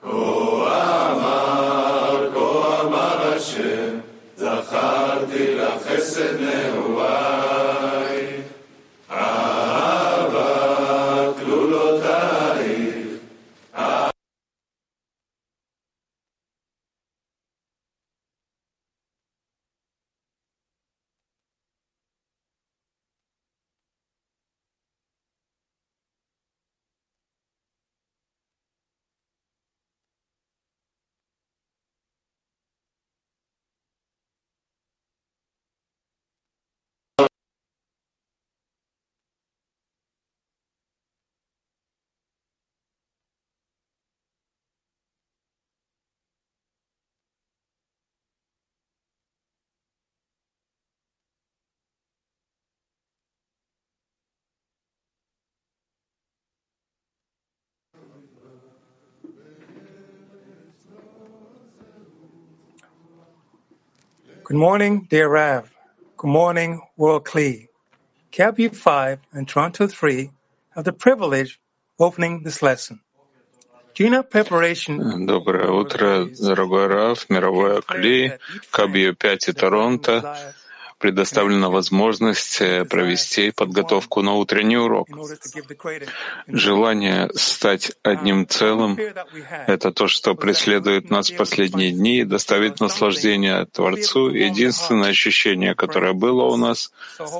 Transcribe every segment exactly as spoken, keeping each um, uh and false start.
Good morning, dear Rav. Good morning, World Kli. K B five and Toronto three have the privilege of opening this lesson. During preparation, Доброе утро, дорогой Рав, мировое Кли, К B пять и Торонто. Предоставлена возможность провести подготовку на утренний урок. Желание стать одним целым — это то, что преследует нас в последние дни и доставит наслаждение Творцу. Единственное ощущение, которое было у нас,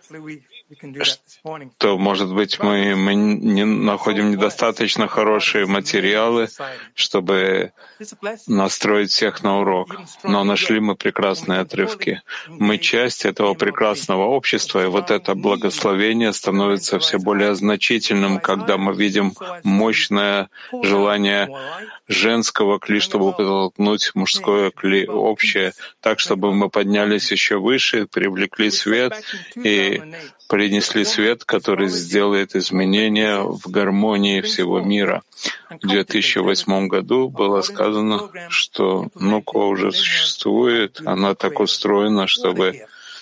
то, может быть, мы, мы не находим недостаточно хорошие материалы, чтобы настроить всех на урок. Но нашли мы прекрасные отрывки. Мы часть этого прекрасного общества, и вот это благословение становится все более значительным, когда мы видим мощное желание женского кли, чтобы подтолкнуть мужское кли общее, так, чтобы мы поднялись еще выше, привлекли свет и принесли свет, который сделает изменения в гармонии всего мира. В две тысячи восьмом году было сказано, что Нуква уже существует, она так устроена, чтобы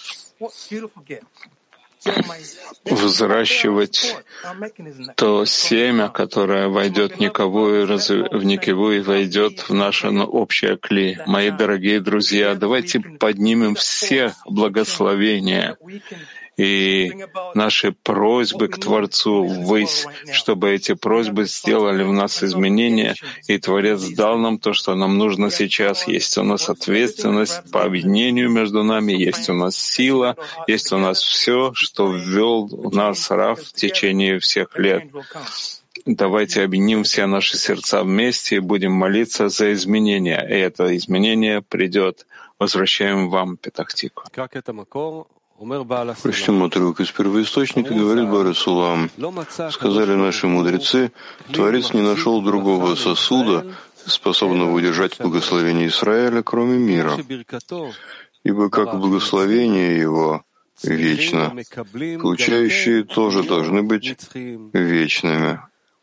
взращивать то семя, которое войдет в никовую, в никевую и войдет в наше общее кли. Мои дорогие друзья, давайте поднимем все благословения и наши просьбы к Творцу ввысь, чтобы эти просьбы сделали в нас изменения, и Творец дал нам то, что нам нужно сейчас. Есть у нас ответственность по объединению между нами, есть у нас сила, есть у нас все, что ввел в нас Рав в течение всех лет. Давайте объединим все наши сердца вместе и будем молиться за изменения, и это изменение придет. Возвращаем вам Петах Тиква. Прочтем отрывок из первоисточника, говорит Борис Улам. Сказали наши мудрецы, Творец не нашел другого сосуда, способного удержать благословение Израиля, кроме мира. Ибо как благословение его вечно, получающие тоже должны быть вечными.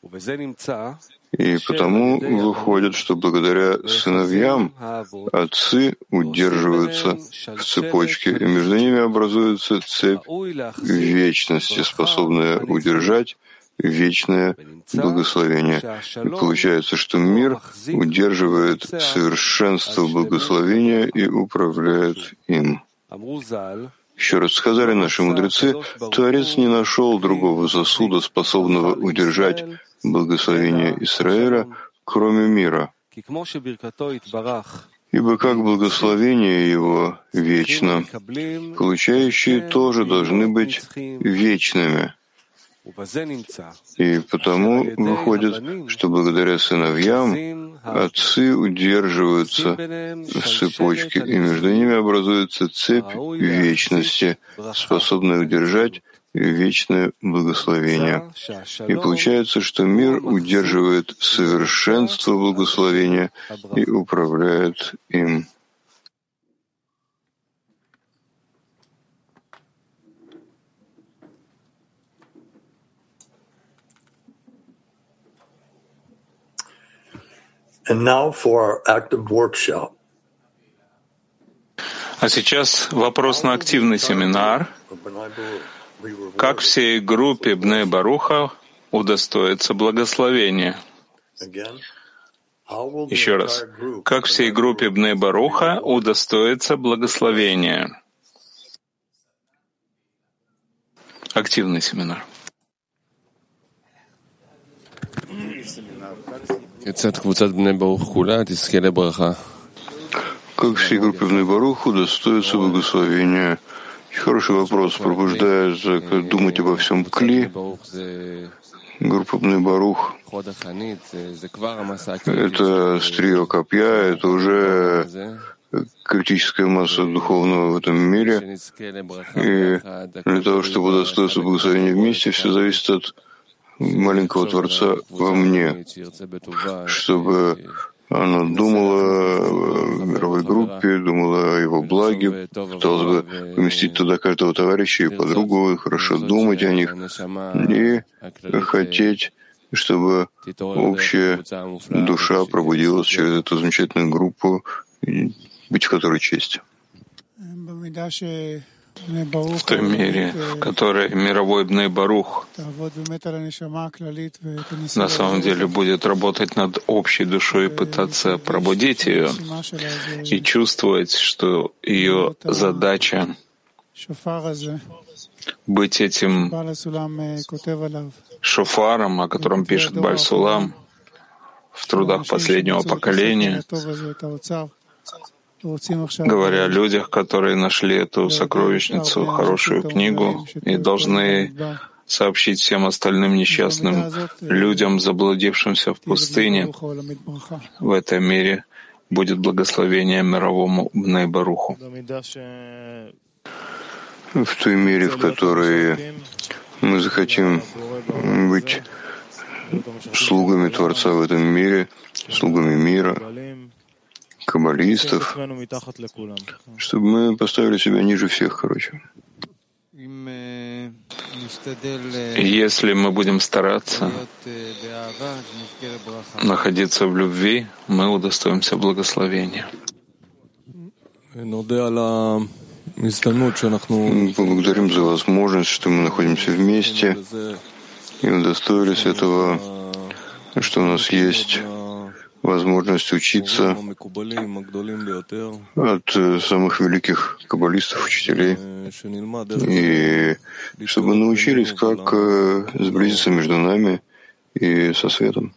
И потому выходит, что благодаря сыновьям отцы удерживаются в цепочке, и между ними образуется цепь вечности, способная удержать вечное благословение. И получается, что мир удерживает совершенство благословения и управляет им. Еще раз сказали наши мудрецы, Творец не нашел другого сосуда, способного удержать благословение Израиля, кроме мира. Ибо как благословение его вечно, получающие тоже должны быть вечными. И потому выходит, что благодаря сыновьям отцы удерживаются в цепочке, и между ними образуется цепь вечности, способная удержать вечное благословение. И получается, что мир удерживает совершенство благословения и управляет им. And now for our active workshop. А сейчас вопрос на активный семинар. Как всей группе Бней Баруха удостоиться благословения? Еще раз. Как всей группе Бней Баруха удостоится благословения? Активный семинар. Как всей группе Бней Баруха удостоится благословения? Хороший вопрос. Пробуждает думать обо всем Кли. Группа Бней Барух — это острие копья, это уже критическая масса духовного в этом мире. И для того, чтобы удостоиться благословения вместе, все зависит от маленького Творца во мне, чтобы она думала о мировой группе, думала о его благе, пыталась бы поместить туда каждого товарища и подругу, и хорошо думать о них, и хотеть, чтобы общая душа пробудилась через эту замечательную группу, быть в которой честь. В той мере, в которой мировой Бней Барух на самом деле будет работать над общей душой и пытаться пробудить ее и чувствовать, что ее задача быть этим шофаром, о котором пишет Бааль Сулам в трудах последнего поколения, говоря о людях, которые нашли эту сокровищницу, хорошую книгу, и должны сообщить всем остальным несчастным людям, заблудившимся в пустыне. В этом мире будет благословение мировому Бней Баруху. В той мере, в которой мы захотим быть слугами Творца в этом мире, слугами мира, каббалистов, чтобы мы поставили себя ниже всех, короче. Если мы будем стараться находиться в любви, мы удостоимся благословения. Благодарим за возможность, что мы находимся вместе и удостоились этого, что у нас есть возможность учиться от самых великих каббалистов, учителей, и чтобы научились, как сблизиться между нами и со светом.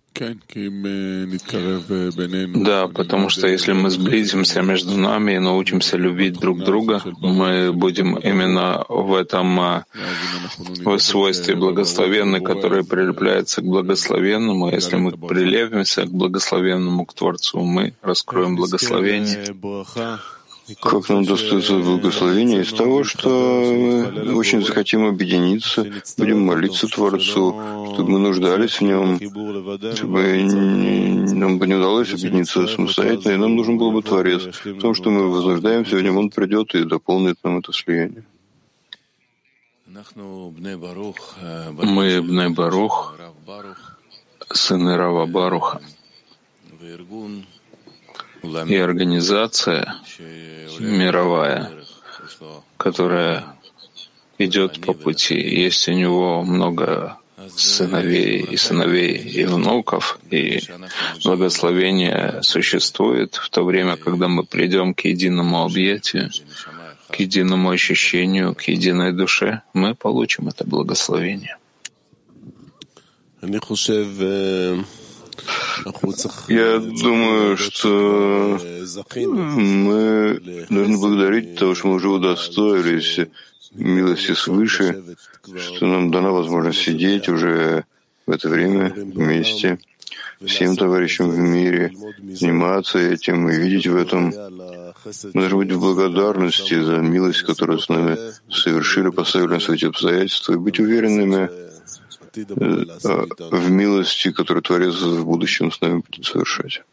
Да, потому что если мы сблизимся между нами и научимся любить друг друга, мы будем именно в этом в свойстве благословенный, который прилепляется к благословенному. Если мы прилепимся к благословенному, к Творцу, мы раскроем благословение. Как нам достоится благословения из того, что мы очень захотим объединиться, будем молиться Творцу, чтобы мы нуждались в Нем, чтобы нам бы не удалось объединиться самостоятельно, и нам нужен был бы Творец. В том, что мы вознуждаемся в Нем, Он придет и дополнит нам это слияние. Мы Бней Барух, сыны Рава Баруха, и организация мировая, которая идет по пути. Есть у него много сыновей и сыновей и внуков, и благословение существует в то время, когда мы придем к единому объятию, к единому ощущению, к единой душе, мы получим это благословение. Я думаю, что мы должны благодарить того, что мы уже удостоились милости свыше, что нам дана возможность сидеть уже в это время вместе, всем товарищам в мире, заниматься этим и видеть в этом. Мы должны быть в благодарности за милость, которую с нами совершили, поставили нас в эти обстоятельства, и быть уверенными в милости, которую Творец в будущем с нами будет совершать.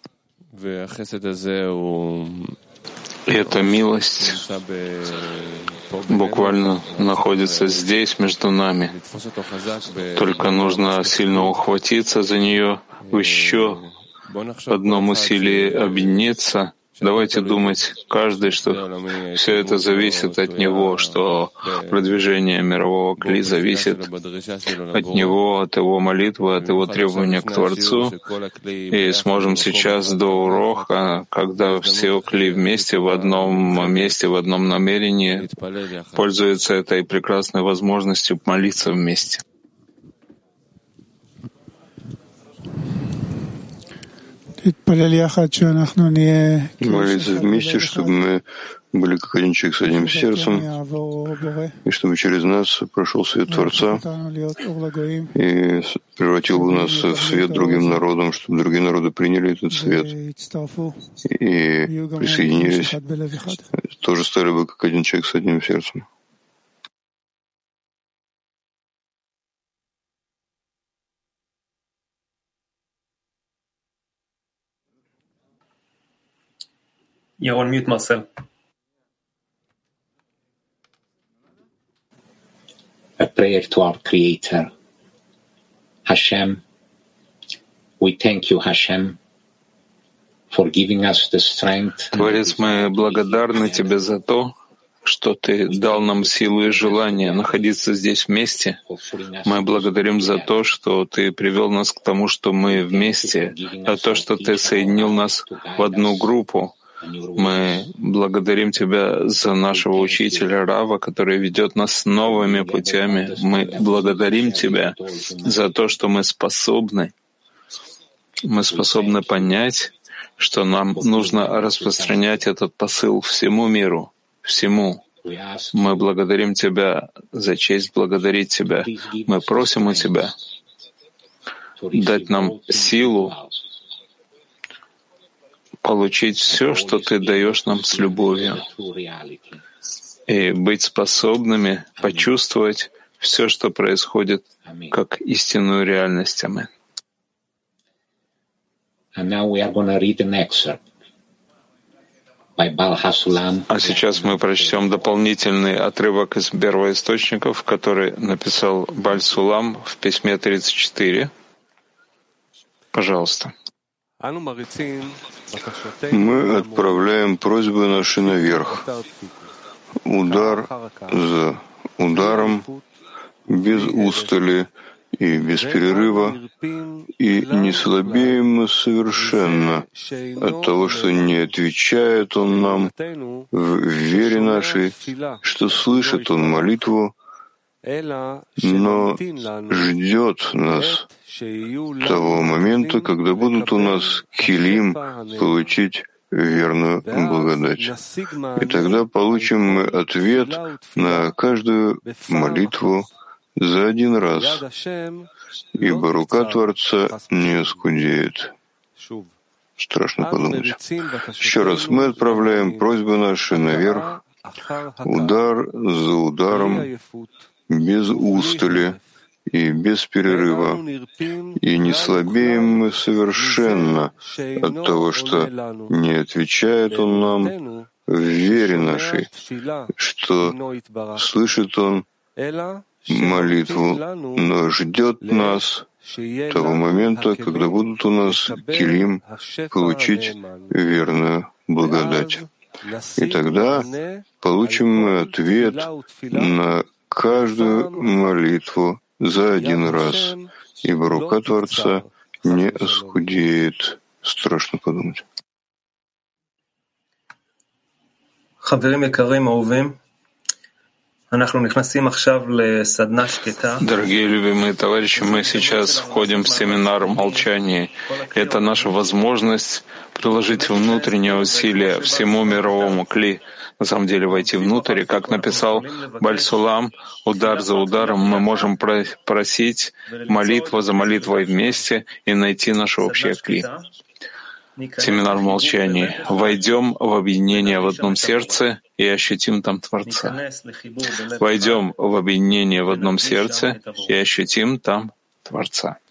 И эта милость буквально находится здесь, между нами. Только нужно сильно ухватиться за нее, в еще одном усилии объединиться Давайте думать каждый, что все это зависит от него, что продвижение мирового кли зависит от него, от его молитвы, от его требования к Творцу. И сможем сейчас до урока, когда все кли вместе, в одном месте, в одном намерении, пользуются этой прекрасной возможностью молиться вместе. Молиться вместе, чтобы мы были как один человек с одним сердцем, и чтобы через нас прошел свет Творца и превратил бы нас в свет другим народам, чтобы другие народы приняли этот свет и присоединились, тоже стали бы как один человек с одним сердцем. You're on mute, Marcel. A prayer to our Creator. Hashem, we thank you, Hashem, for giving us the strength. Творец, мы благодарны Тебе за то, что Ты дал нам силу и желание находиться здесь вместе. Мы благодарим за то, что Ты привел нас к тому, что мы вместе, за то, что Ты соединил нас в одну группу. Мы благодарим Тебя за нашего учителя Рава, который ведет нас новыми путями. Мы благодарим Тебя за то, что мы способны, мы способны понять, что нам нужно распространять этот посыл всему миру, всему. Мы благодарим Тебя за честь благодарить Тебя. Мы просим у Тебя дать нам силу получить все, что Ты даешь нам с любовью, и быть способными почувствовать все, что происходит, как истинную реальность. Аминь. А сейчас мы прочтем дополнительный отрывок из первоисточников, который написал Баль Сулам в письме тридцать четыре. Пожалуйста. Мы отправляем просьбы наши наверх, удар за ударом, без устали и без перерыва, и не слабеем мы совершенно от того, что не отвечает Он нам в вере нашей, что слышит Он молитву, но ждет нас того момента, когда будут у нас килим получить верную благодать. И тогда получим мы ответ на каждую молитву за один раз, ибо рука Творца не оскудеет. Страшно подумать. Еще раз, мы отправляем просьбы наши наверх, удар за ударом, без устали и без перерыва, и не слабеем мы совершенно от того, что не отвечает Он нам в вере нашей, что слышит Он молитву, но ждет нас того момента, когда будут у нас килим получить верную благодать. И тогда получим мы ответ на каждую молитву за один раз, ибо рука Творца не оскудеет. Страшно подумать. Дорогие любимые товарищи, мы сейчас входим в семинар молчания. Это наша возможность приложить внутреннее усилие всему мировому кли, на самом деле войти внутрь. И как написал Баль Сулам, удар за ударом мы можем просить молитву за молитвой вместе и найти наше общее кли. Семинар в молчании. Войдем в объединение в одном сердце и ощутим там Творца. Войдем в объединение в одном сердце и ощутим там Творца.